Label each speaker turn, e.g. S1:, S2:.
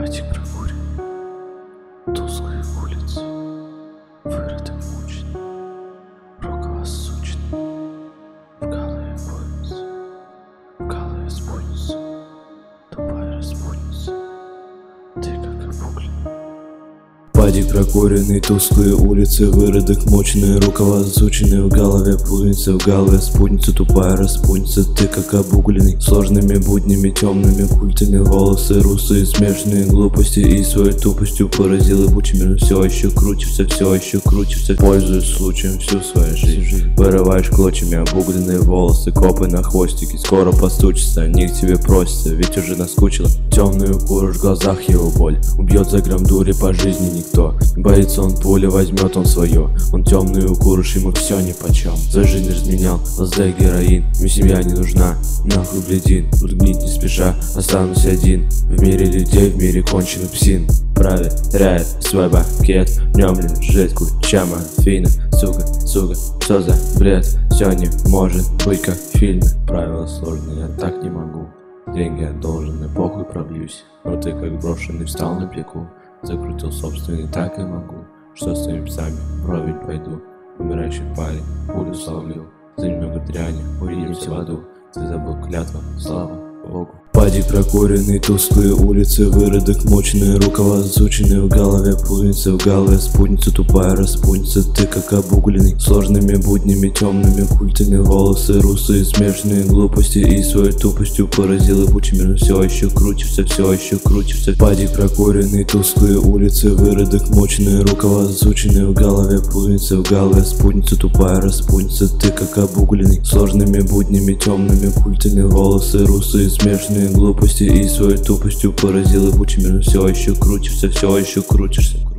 S1: Падик прокурен, тусклые улицы, вырыты мучно, рукава сучны, в голове путаница, в голове спутница, тупая распутница, ты как обугленный.
S2: Падик прокуренный, тусклые улицы, выродок мощные, рукава засученные, в голове путаница, в голове спутница, тупая распутница, ты как обугленный. Сложными буднями, темными культами, волосы русые, смешные глупости и своей тупостью поразил ебучими, но все еще крутишься, пользуясь случаем всю свою жизнь. Вырываешь клочьями обугленные волосы, копы на хвостике, скоро постучатся, они к тебе просятся, ведь уже наскучило. Темную куришь, в глазах его боль, убьет за грамм дури по жизни никто. Боится он пули, возьмет он свое. Он темную куришь, ему все нипочем. За жизнь разменял, ЛСД, героин. Мне семья не нужна, нахуй блядин. Буду гнить не спеша, останусь один. В мире людей, в мире конченых псин. Проверяет свой пакет, в нем лежит куча морфина. Сука, что за бред? Все не может быть как в фильме. Правила сложные, я так не могу. Деньги одолжены, похуй пробьюсь. Но ты как брошенный встал на пеку. Закрутил собственный, так и могу. Что с твоими псами, вровень пойду. Умирающий парень, пулю словил. За немного дряни, увидимся в аду. Ты забыл клятву, слава Богу. Падик прокуренный, тусклые улицы, выродок мощные, рукава засученные, в голове путаница, в голове спутница, тупая распутница, ты как обугленный. Сложными буднями, темными культами, волосы русые, смешные глупости и своей тупостью поразил ебучими, но все еще крутишься. Падик прокуренный, тусклые улицы, выродок мощные, рукава засученные, в голове путаница, в голове спутница, тупая распутница, ты как обугленный. Сложными буднями, темными культами, волосы русые, смешные глупости и своей тупостью поразил ебучими, но все еще крутишься.